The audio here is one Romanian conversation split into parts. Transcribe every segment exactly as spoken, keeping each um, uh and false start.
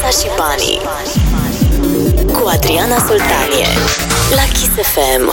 Viața și banii cu Adriana Soltanie la Kiss F M.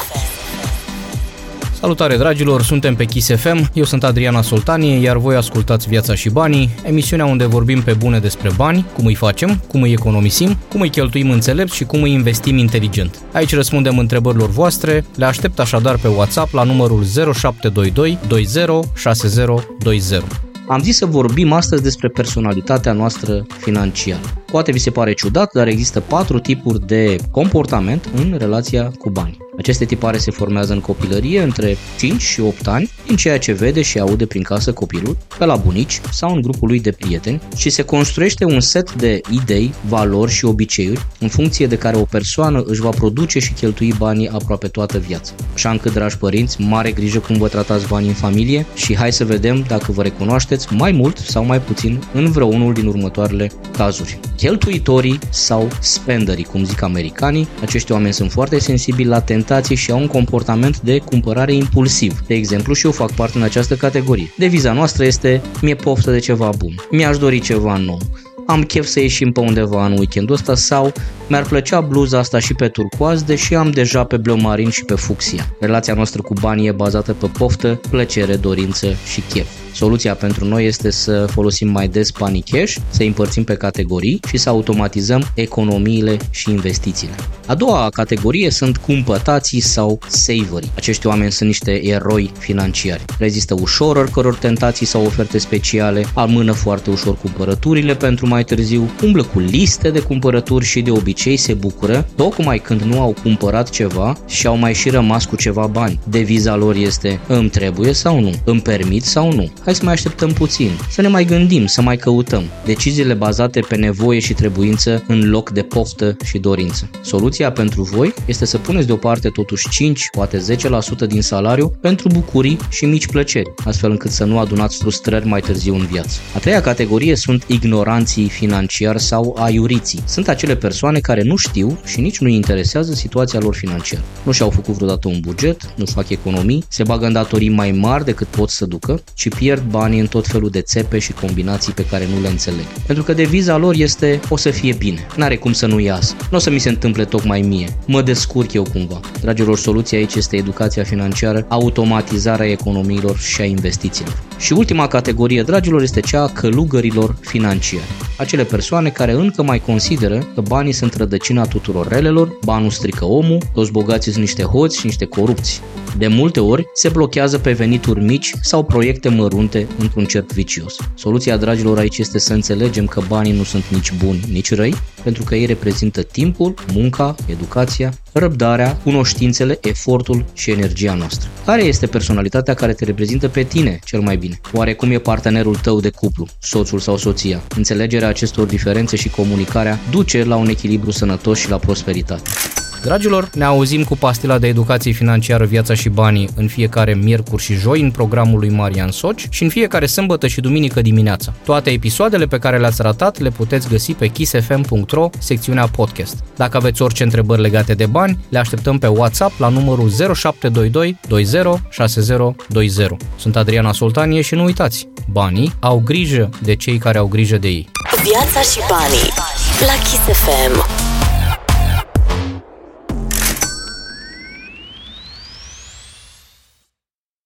Salutare dragilor, suntem pe Kiss F M, eu sunt Adriana Soltanie, iar voi ascultați Viața și banii, emisiunea unde vorbim pe bune despre bani, cum îi facem, cum îi economisim, cum îi cheltuim înțelept și cum îi investim inteligent. Aici răspundem întrebărilor voastre, le aștept așadar pe WhatsApp la numărul zero șapte doi doi doi zero șase zero doi zero. Am zis să vorbim astăzi despre personalitatea noastră financiară. Poate vi se pare ciudat, dar există patru tipuri de comportament în relația cu bani. Aceste tipare se formează în copilărie între cinci și opt ani, din ceea ce vede și aude prin casă copilul, pe la bunici sau în grupul lui de prieteni, și se construiește un set de idei, valori și obiceiuri în funcție de care o persoană își va produce și cheltui banii aproape toată viața. Așa încât, dragi părinți, mare grijă cum vă tratați banii în familie și hai să vedem dacă vă recunoașteți mai mult sau mai puțin în vreunul din următoarele cazuri. Cheltuitorii sau spenderii, cum zic americanii, acești oameni sunt foarte sensibili la tentații și au un comportament de cumpărare impulsiv. De exemplu, și eu fac parte în această categorie. Deviza noastră este: mi-e poftă de ceva bun, mi-aș dori ceva nou, am chef să ieșim pe undeva în weekendul ăsta, sau mi-ar plăcea bluza asta și pe turcoaz, deși am deja pe bleu marin și pe fucsia. Relația noastră cu banii e bazată pe poftă, plăcere, dorință și chef. Soluția pentru noi este să folosim mai des banii cash, să îi împărțim pe categorii și să automatizăm economiile și investițiile. A doua categorie sunt cumpătații sau saverii. Acești oameni sunt niște eroi financiari. Rezistă ușor oricăror tentații sau oferte speciale, amână foarte ușor cumpărăturile pentru mai târziu, umblă cu liste de cumpărături și de obicei se bucură tocmai când nu au cumpărat ceva și au mai și rămas cu ceva bani. Deviza lor este: îmi trebuie sau nu, îmi permit sau nu. Hai să mai așteptăm puțin, să ne mai gândim, să mai căutăm. Deciziile bazate pe nevoie și trebuință în loc de poftă și dorință. Soluția pentru voi este să puneți deoparte totuși cinci, poate zece la sută din salariu pentru bucurii și mici plăceri, astfel încât să nu adunați frustrări mai târziu în viață. A treia categorie sunt ignoranții financiari sau aiuriții. Sunt acele persoane care nu știu și nici nu-i interesează situația lor financiară. Nu și-au făcut vreodată un buget, nu fac economii, se bagă în datorii mai mari decât pot să ducă și pierd banii în tot felul de țepe și combinații pe care nu le înțeleg. Pentru că deviza lor este: o să fie bine, n-are cum să nu iasă, nu o să mi se întâmple tocmai mie, mă descurc eu cumva. Dragilor, soluția aici este educația financiară, automatizarea economiilor și a investițiilor. Și ultima categorie, dragilor, este cea a călugărilor financiari. Acele persoane care încă mai consideră că banii sunt rădăcina tuturor relelor, banul strică omul, toți bogații sunt niște hoți și niște corupți. De multe ori se blochează pe venituri mici sau proiecte mărunte într-un cerc vicios. Soluția, dragilor, aici este să înțelegem că banii nu sunt nici buni, nici răi, pentru că ei reprezintă timpul, munca, educația, răbdarea, cunoștințele, efortul și energia noastră. Care este personalitatea care te reprezintă pe tine cel mai bine? Oare cum e partenerul tău de cuplu, soțul sau soția? Înțelegerea acestor diferențe și comunicarea duce la un echilibru sănătos și la prosperitate. Dragilor, ne auzim cu pastila de educație financiară Viața și banii în fiecare miercuri și joi în programul lui Marian Soci și în fiecare sâmbătă și duminică dimineața. Toate episoadele pe care le-ați ratat le puteți găsi pe kiss f m punct r o, secțiunea podcast. Dacă aveți orice întrebări legate de bani, le așteptăm pe WhatsApp la numărul zero șapte doi doi doi zero șase zero doi zero. Sunt Adriana Soltanie și nu uitați, banii au grijă de cei care au grijă de ei. Viața și banii la Kiss F M.